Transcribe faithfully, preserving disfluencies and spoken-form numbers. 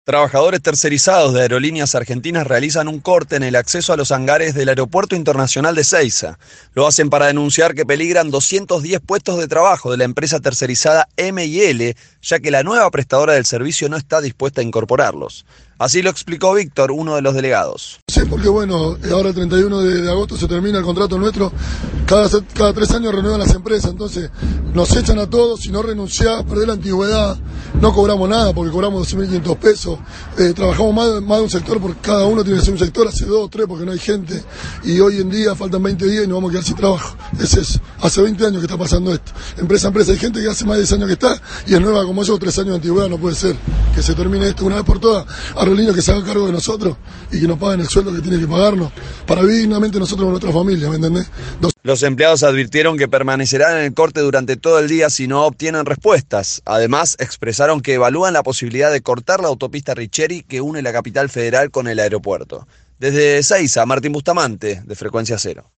Trabajadores tercerizados de Aerolíneas Argentinas realizan un corte en el acceso a los hangares del Aeropuerto Internacional de Ezeiza. Lo hacen para denunciar que peligran doscientos diez puestos de trabajo de la empresa tercerizada M y L, ya que la nueva prestadora del servicio no está dispuesta a incorporarlos. Así lo explicó Víctor, uno de los delegados. Sí, porque bueno, ahora el treinta y uno de, de agosto se termina el contrato nuestro, cada, cada tres años renuevan las empresas, entonces nos echan a todos, si no renunciás, perdés la antigüedad, no cobramos nada porque cobramos doce mil quinientos pesos, eh, trabajamos más, más de un sector porque cada uno tiene que ser un sector, hace dos o tres porque no hay gente, y hoy en día faltan veinte días y nos vamos a quedar sin trabajo, es eso, hace veinte años que está pasando esto, empresa a empresa, hay gente que hace más de diez años que está, y es nueva como yo, tres años de antigüedad, no puede ser, que se termine esto una vez por todas, Aerolíneas que se haga cargo de nosotros y que nos paguen el sueldo que tiene que pagarnos para vivir dignamente nosotros con nuestra familia, ¿me entendés? Dos... Los empleados advirtieron que permanecerán en el corte durante todo el día si no obtienen respuestas. Además, expresaron que evalúan la posibilidad de cortar la autopista Richeri que une la capital federal con el aeropuerto. Desde Ezeiza, Martín Bustamante, de Frecuencia Cero.